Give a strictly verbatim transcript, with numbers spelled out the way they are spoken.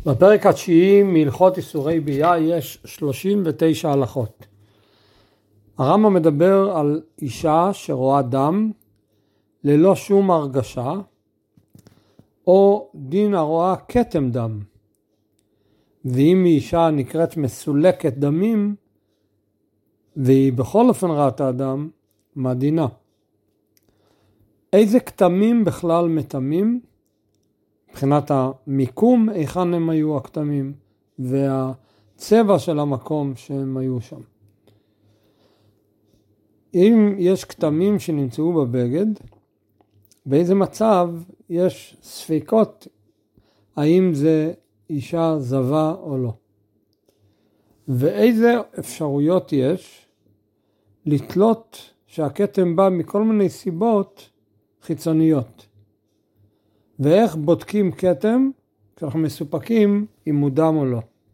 בפרק התשיעי מהלכות איסורי ביאה יש שלושים ותשע הלכות. הרמב"ם מדבר על אישה שרואה דם ללא שום הרגשה, או דין הרואה כתם דם. ואם היא אישה נקראת מסולקת דמים, והיא בכל אופן ראתה דם, מה דינה? איזה כתמים בכלל מטמאים? מבחינת המיקום, היכן הם היו הכתמים, והצבע של המקום שהם היו שם. אם יש כתמים שנמצאו בבגד, באיזה מצב יש ספקות האם זה אישה זבה או לא. ואיזה אפשרויות יש לתלות שהכתם בא מכל מיני סיבות חיצוניות. ואיך בודקים כתם כשאנחנו מסופקים אם הוא דם או לא.